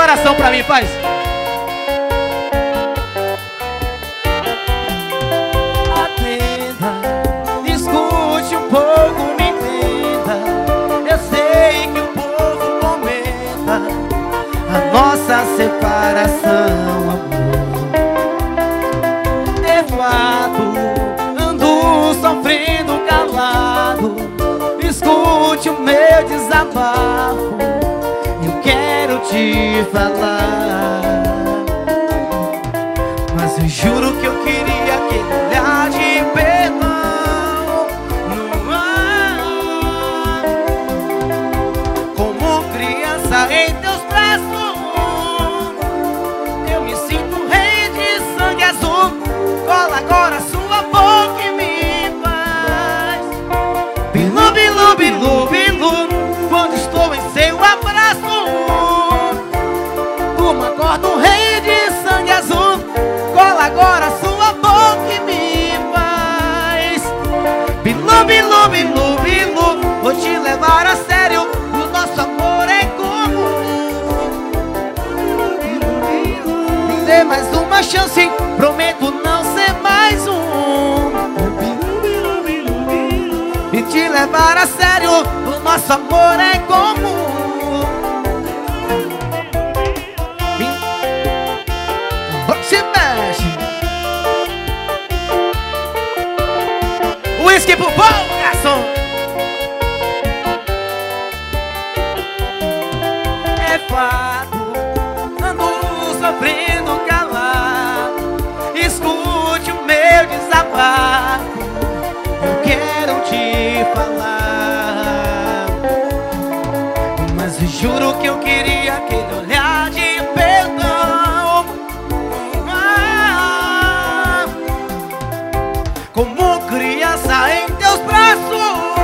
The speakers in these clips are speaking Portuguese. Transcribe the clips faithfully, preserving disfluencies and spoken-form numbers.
coração pra mim, faz. Atenda, escute um pouco, me entenda. Eu sei que o povo comenta a nossa separação, amor. É fato, ando sofrendo calado. Escute o meu desabafo, eu quero te falar. Mas eu juro que eu queria aquele olhar de perdão no ar. Como criança em teus braços, eu me sinto rei de sangue azul. Cola agora sua boca e me faz bilu, bilu, bilu, bilu. Quando estou em seu abraço, como acorda um rei de sangue azul. Cola agora sua boca e me faz bilu, bilu, bilu, bilu. Vou te levar a sério, o nosso amor é comum. Me dê mais uma chance, prometo não ser mais um. E te levar a sério, o nosso amor é comum. Se mexe. Whisky pro bom, garçom. É fato, ando sofrendo calado. Escute o meu desabafo, eu quero te falar. Mas eu juro que eu queria aquele olhar de perdão. Ah, como criança em teus braços,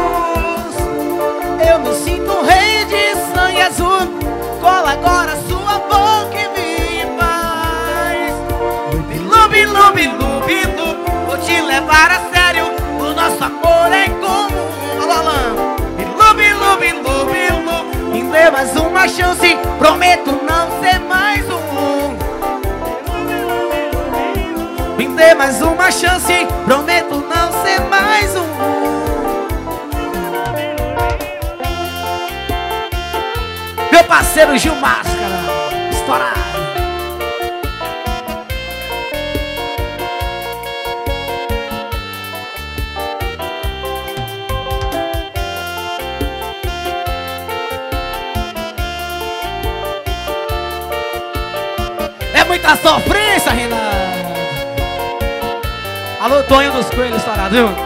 eu me sinto um rei de sangue azul. Cola agora sua boca e me faz bilu, bilu, bilu, bilu. Vou te levar a sério, o nosso amor é comum. Bilu, bilu, bilu, bilu. Me dê mais uma chance, prometo não ser mais um. Me dê mais uma chance, prometo não ser mais um. Meu parceiro Gil Máscara, estourado. É muita sofrência, Renato. Alô, Tonho dos Coelhos, estourado, viu?